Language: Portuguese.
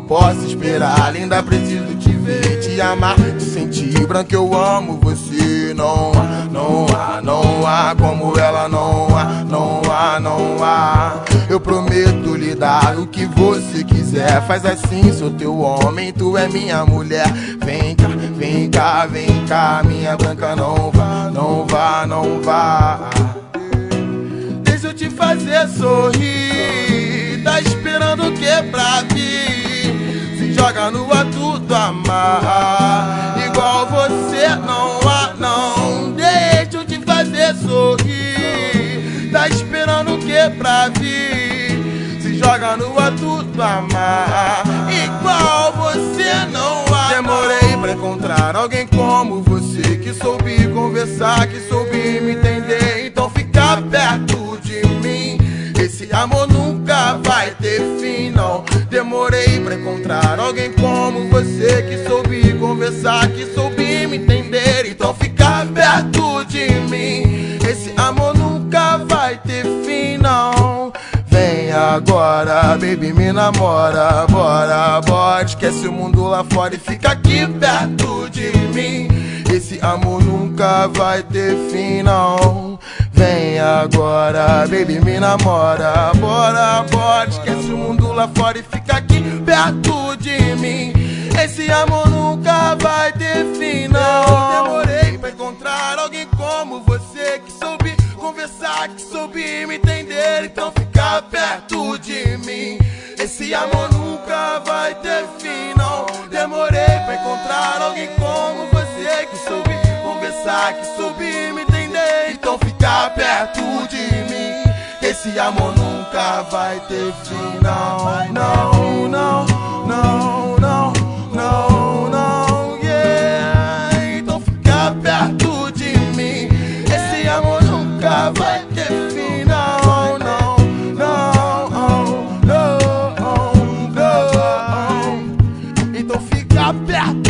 posso esperar. Ainda preciso te ver, te amar, te sentir branco. Eu amo você. Não há como ela. Não há. Eu prometo lhe dar o que você quiser. Faz assim, sou teu homem, tu é minha mulher. Vem cá, minha branca. Não vá. Deixa eu te fazer sorrir. Tá esperando o que pra vir? Se joga no ar, tudo amar. Igual você não há, não. Deixa eu te fazer sorrir. Tá esperando o que pra vir? Se joga no ar, tudo amar. Igual você não há. Demorei pra encontrar alguém como você, que soube conversar, que soube me entender. Então fica perto de mim. Esse amor nunca vai ter fim, não. Demorei pra encontrar alguém como você, que soube conversar, que soube me entender. Então fica perto de mim. Esse amor nunca vai ter fim, não. Vem agora, baby, me namora. Bora, esquece o mundo lá fora e fica aqui perto de mim. Esse amor nunca vai ter fim, não. Vem agora, baby, me namora. Bora, esquece o mundo lá fora e fica aqui perto de mim. Esse amor nunca vai ter fim, não. Demorei pra encontrar alguém como você, que soube conversar, que soube me entender. Então fica perto de mim. Esse amor nunca vai ter fim, não. Demorei pra encontrar alguém como você, que soube conversar, que soube me entender. Então fica perto de mim. Esse amor nunca vai ter fim, não, yeah. Então fica perto de mim. Esse amor nunca vai ter fim, não. Então fica perto.